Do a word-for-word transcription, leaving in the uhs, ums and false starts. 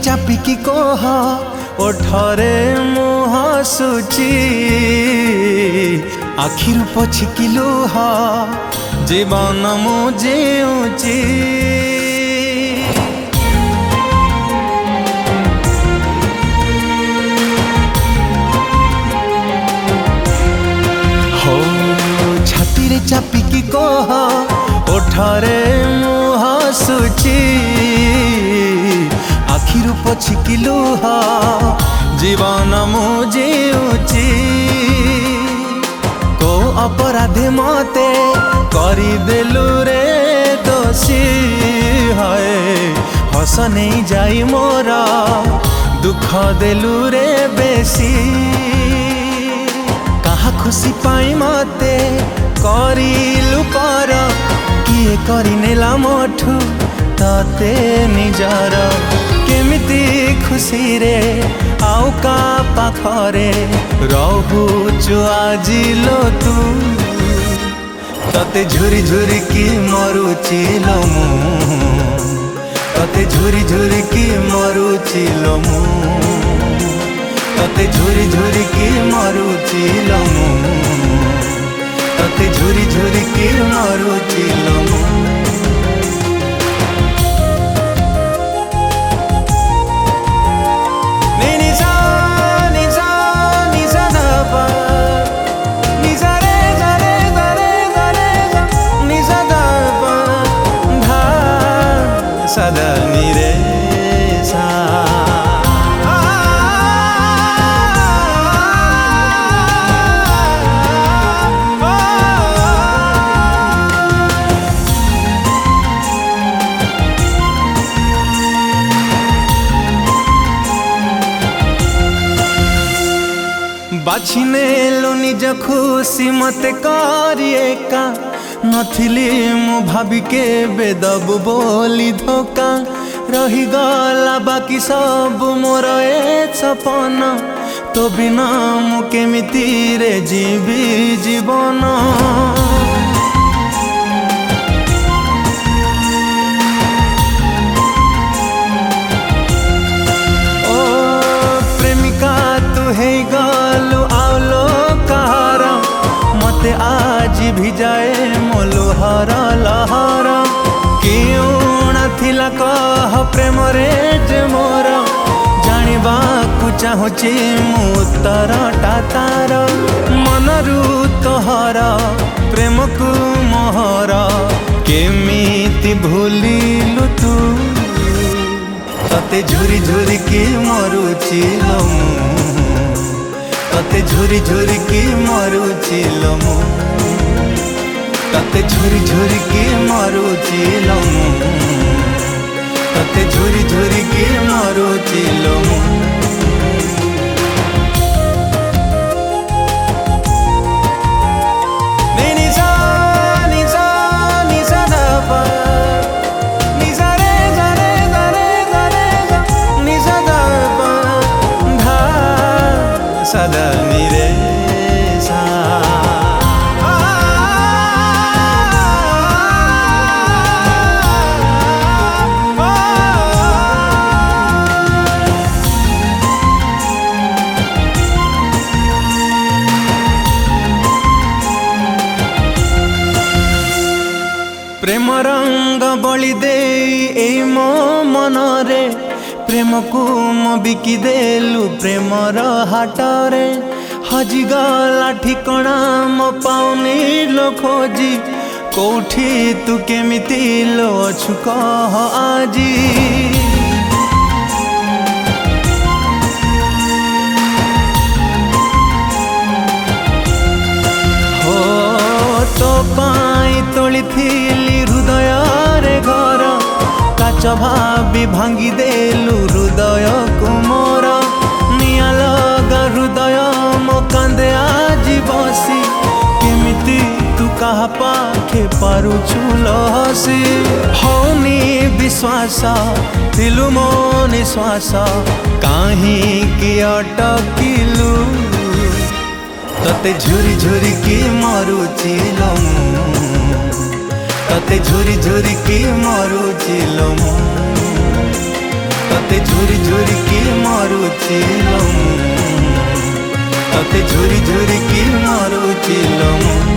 चापिकी कह ओठरे मुह सुची आखिरु पछिकी लुह जीवन मु जीउची हो छाती रे चापिकी कह ओठरे मुह सुची आखिरु पछिकी लुह जीवन मु जीउची को अपराधी मते करी देलु रे दोषी है हस नहीं जाई मोरा दुख देलु रे बेसी कहा खुशी पाई मते करिलु पर किए करी नेला मोठू तते निजर केमिति खुशी रे आउ का पाखरे रहुचु आजी लो तू तते झुरी झुरी की मरुची लो मु तते झुरी झुरी की मरुची लो मु तते झुरी झुरी की मरुची लो मु तते झुरी झुरी की मरुची लो मु सदा निरे सा बाछिने लो निज खुशी मते करिए का नथिली मु भाभी के बेदबु बोली धोका रही गला बाकी सब मोर ए सपन तो बिना मु केमिति रे जीवी जीवन ओ प्रेमिका तू है गलु आलो कहार मते आज भी जाए मोलुहर लहर क्यों थिला कह प्रेम रे जे मोर जानिबा को चाहूची मु उत्तरटा तार मनरु तोहर प्रेम को मोहर केमिति भूलिलु तू तते झुरी झुरी की मरुची लो मु तते झुरी झुरी की मरुची लो मु तते झुरी झुरी की मरुची लो मु तते झुरी झुरी की मरुची लो मु सदा निरे सा प्रेम रंग बलि दे मो मनरे प्रेम को मो बिकी देलु प्रेमर हाटरे हजिगला ठिकणा मो पाउनी लो खोजी कोठी तू केमिति लो अछु कह आजी हो तो पाई तोली थिली हृदय रे घर काच भाभी भांगी देलु हृदय को मोर निया लगा हृदय मो कांदे आज बसी केमिति तू कहा पाखे पारुछु लहसी हौनी विश्वास थिलु मो निश्वास काहे कि अटकिलु तते झुरी झुरी की मरुची लो मु तते झुरी झुरी की मरुची लो मु तते झुरी झुरी की मारुचिल तते झुरी झुरी की मारुचिल।